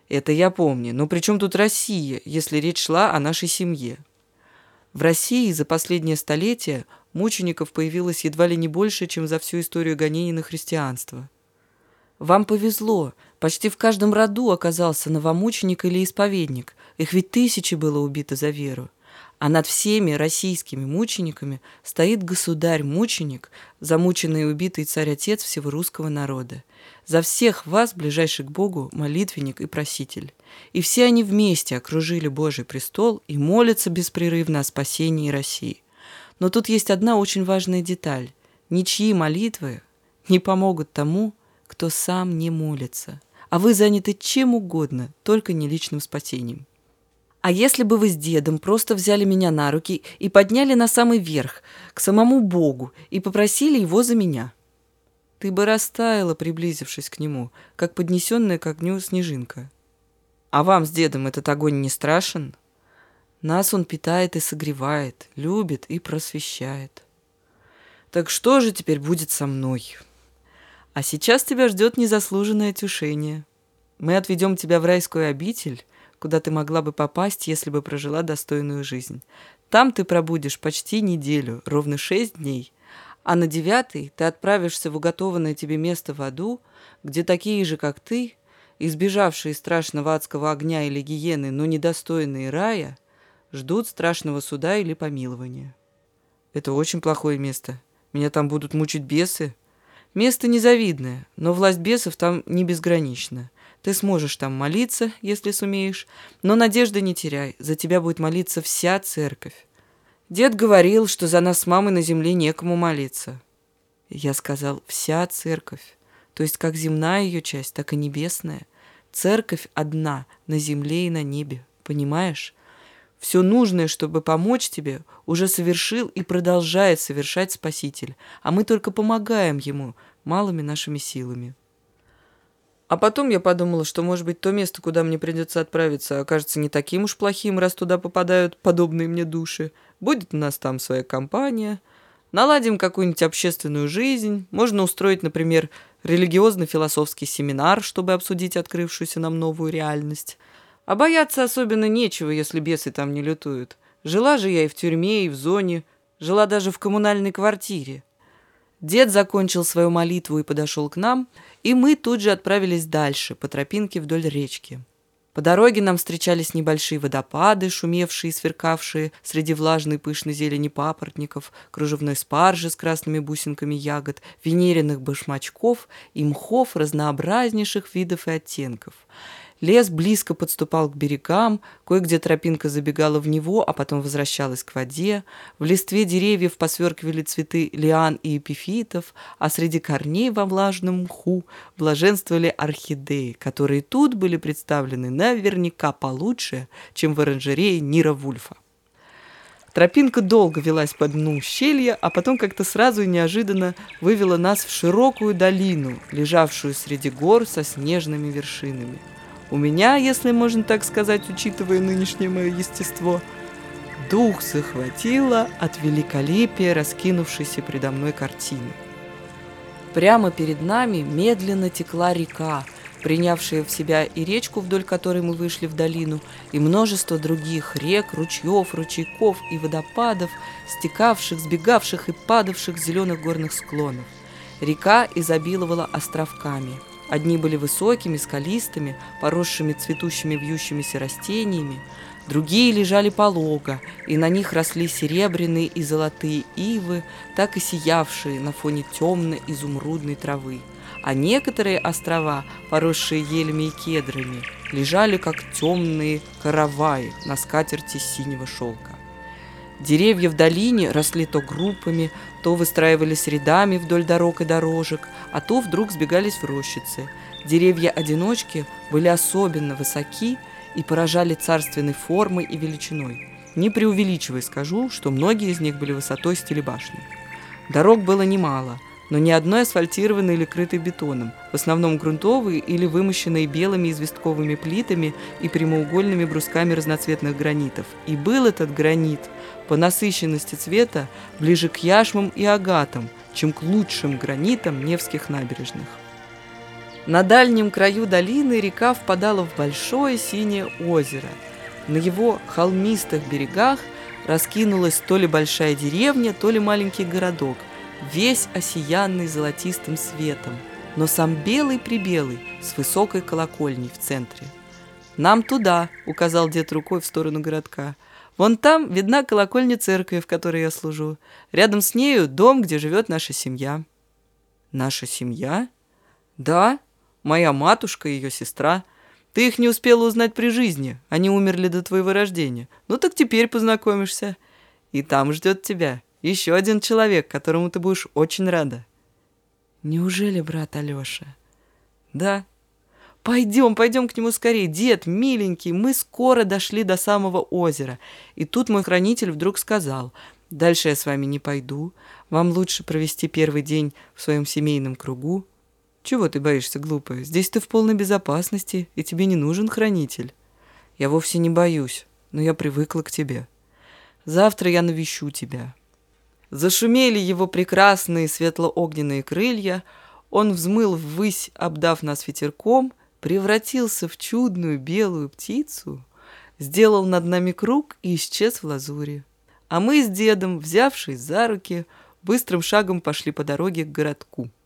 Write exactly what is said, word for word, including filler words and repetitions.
Это я помню, но при чем тут Россия, если речь шла о нашей семье? В России за последнее столетие мучеников появилось едва ли не больше, чем за всю историю гонений на христианство. Вам повезло, почти в каждом роду оказался новомученик или исповедник, их ведь тысячи было убито за веру. А над всеми российскими мучениками стоит государь-мученик, замученный и убитый царь-отец всего русского народа. За всех вас, ближайший к Богу, молитвенник и проситель. И все они вместе окружили Божий престол и молятся беспрерывно о спасении России. Но тут есть одна очень важная деталь. Ничьи молитвы не помогут тому, кто сам не молится. А вы заняты чем угодно, только не личным спасением. А если бы вы с дедом просто взяли меня на руки и подняли на самый верх, к самому Богу, и попросили его за меня? Ты бы растаяла, приблизившись к нему, как поднесенная к огню снежинка. А вам с дедом этот огонь не страшен? Нас он питает и согревает, любит и просвещает. Так что же теперь будет со мной? А сейчас тебя ждет незаслуженное тишение. Мы отведем тебя в райскую обитель, куда ты могла бы попасть, если бы прожила достойную жизнь. Там ты пробудешь почти неделю, ровно шесть дней, а на девятый ты отправишься в уготованное тебе место в аду, где такие же, как ты, избежавшие страшного адского огня или гиены, но недостойные рая, ждут страшного суда или помилования. Это очень плохое место. Меня там будут мучить бесы. Место незавидное, но власть бесов там не безгранична. Ты сможешь там молиться, если сумеешь, но надежды не теряй, за тебя будет молиться вся церковь. Дед говорил, что за нас с мамой на земле некому молиться. Я сказал «вся церковь», то есть как земная ее часть, так и небесная. Церковь одна на земле и на небе, понимаешь? Все нужное, чтобы помочь тебе, уже совершил и продолжает совершать Спаситель, а мы только помогаем ему малыми нашими силами. А потом я подумала, что, может быть, то место, куда мне придется отправиться, окажется не таким уж плохим, раз туда попадают подобные мне души. Будет у нас там своя компания, наладим какую-нибудь общественную жизнь, можно устроить, например, религиозно-философский семинар, чтобы обсудить открывшуюся нам новую реальность. А бояться особенно нечего, если бесы там не лютуют. Жила же я и в тюрьме, и в зоне, жила даже в коммунальной квартире. Дед закончил свою молитву и подошел к нам, и мы тут же отправились дальше, по тропинке вдоль речки. По дороге нам встречались небольшие водопады, шумевшие и сверкавшие среди влажной пышной зелени папоротников, кружевной спаржи с красными бусинками ягод, венериных башмачков и мхов разнообразнейших видов и оттенков. Лес близко подступал к берегам, кое-где тропинка забегала в него, а потом возвращалась к воде. В листве деревьев посверкивали цветы лиан и эпифитов, а среди корней во влажном мху блаженствовали орхидеи, которые тут были представлены наверняка получше, чем в оранжерее Нира Вульфа. Тропинка долго велась по дну ущелья, а потом как-то сразу и неожиданно вывела нас в широкую долину, лежавшую среди гор со снежными вершинами. У меня, если можно так сказать, учитывая нынешнее мое естество, дух захватило от великолепия раскинувшейся предо мной картины. Прямо перед нами медленно текла река, принявшая в себя и речку, вдоль которой мы вышли в долину, и множество других рек, ручьев, ручейков и водопадов, стекавших, сбегавших и падавших с зеленых горных склонов. Река изобиловала островками. Одни были высокими, скалистыми, поросшими цветущими вьющимися растениями, другие лежали полого, и на них росли серебряные и золотые ивы, так и сиявшие на фоне темно-изумрудной травы. А некоторые острова, поросшие елями и кедрами, лежали как темные караваи на скатерти синего шелка. Деревья в долине росли то группами, то выстраивались рядами вдоль дорог и дорожек, а то вдруг сбегались в рощицы. Деревья-одиночки были особенно высоки и поражали царственной формой и величиной. Не преувеличивая скажу, что многие из них были высотой с телебашни. Дорог было немало, но ни одной асфальтированной или крытой бетоном, в основном грунтовые или вымощенные белыми известковыми плитами и прямоугольными брусками разноцветных гранитов. И был этот гранит по насыщенности цвета ближе к яшмам и агатам, чем к лучшим гранитам невских набережных. На дальнем краю долины река впадала в большое синее озеро. На его холмистых берегах раскинулась то ли большая деревня, то ли маленький городок, весь осиянный золотистым светом, но сам белый-прибелый, с высокой колокольней в центре. «Нам туда», — указал дед рукой в сторону городка. «Вон там видна колокольня церкви, в которой я служу. Рядом с нею дом, где живет наша семья». «Наша семья?» «Да, моя матушка и ее сестра. Ты их не успела узнать при жизни, они умерли до твоего рождения. Ну так теперь познакомишься. И там ждет тебя еще один человек, которому ты будешь очень рада». «Неужели брат Алеша?» «Да». «Пойдем, пойдем к нему скорее. Дед, миленький, мы скоро дошли до самого озера». И тут мой хранитель вдруг сказал: «Дальше я с вами не пойду. Вам лучше провести первый день в своем семейном кругу». «Чего ты боишься, глупая? Здесь ты в полной безопасности, и тебе не нужен хранитель». «Я вовсе не боюсь, но я привыкла к тебе. Завтра я навещу тебя». Зашумели его прекрасные светло-огненные крылья, он взмыл ввысь, обдав нас ветерком, превратился в чудную белую птицу, сделал над нами круг и исчез в лазури. А мы с дедом, взявшись за руки, быстрым шагом пошли по дороге к городку.